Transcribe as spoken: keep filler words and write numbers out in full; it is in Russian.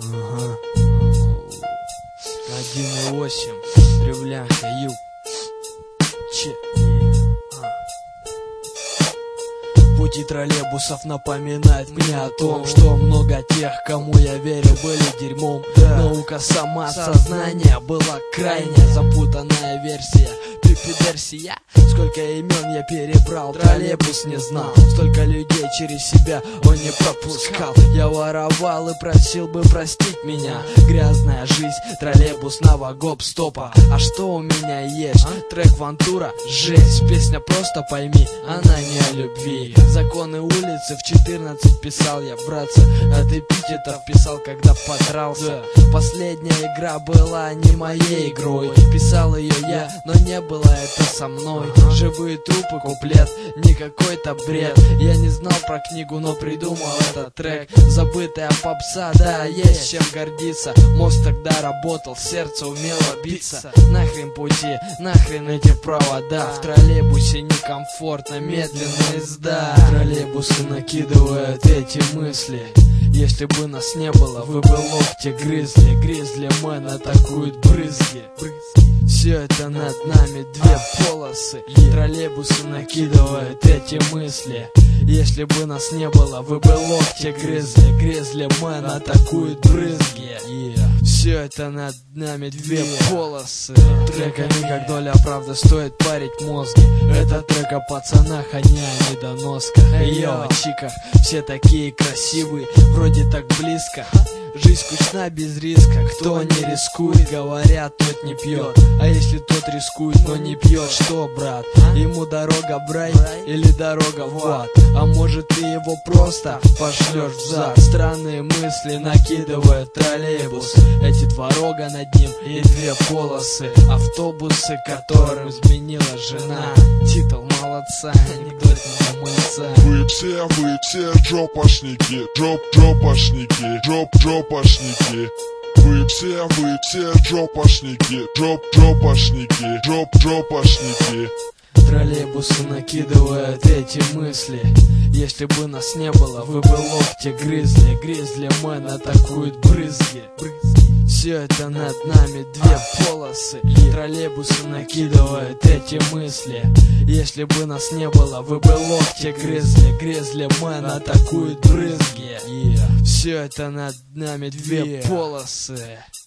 Ага. один и восемь. Древляха, юг. Че. Пути троллейбусов напоминает мне о том, что много тех, кому я верю, были дерьмом. Наука сама сознание была крайне запутанная версия. Пипидерсия. Сколько имен я перебрал, троллейбус не знал. Столько людей через себя он не пропускал. Я воровал и просил бы простить меня. Грязная жизнь, троллейбус, гоп-стопа. А что у меня есть? Трек Вантура, жизнь. Песня просто пойми, она не о любви. Законы улицы в четырнадцать писал я, братцы. От эпитетов писал, когда подрался. Последняя игра была не моей игрой. Писал ее я, но не было это со мной. Живые трупы, куплет, не какой-то бред. Я не знал про книгу, но придумал этот трек. Забытая попса, да, есть чем гордиться. Мозг тогда работал, сердце умело биться. Нахрен пути, нахрен эти провода. В троллейбусе некомфортно, медленная езда. Троллейбусы накидывают эти мысли. Если бы нас не было, вы бы локти грызли. Гризли мэн атакуют брызги. Все это над нами две полосы. Троллейбусы накидывают эти мысли. Если бы нас не было, вы бы локти грызли. Гризли мэн атакуют брызги. Все это над нами две полосы. Треками как доля правды стоит парить мозги. Это трек о пацанах, а не о недоносках. Йо, чиках, все такие красивые, вроде так близко. Жизнь скучна без риска. Кто не рискует, говорят, тот не пьет. А если тот рискует, но не пьет, что, брат? Ему дорога в рай или дорога в ад? А может ты его просто пошлешь в зад? Странные мысли накидывает троллейбус. Эти два рога над ним и две полосы. Автобусы, которым изменила жена. Титул молодца, анекдот не мыльца. Вы все, вы все джопошники, джоп-джопошники, джоп-джопошники. Вы все, вы все джопошники, джоп-джопошники, джоп-джопошники. Троллейбусы накидывают эти мысли. Если бы нас не было, вы бы локти грызли. Гризли мэн атакуют брызги. Все это над нами две полосы. Троллейбусы накидывают эти мысли. Если бы нас не было, вы бы локти грызли. Гризли мэн атакуют брызги. Все это над нами две полосы.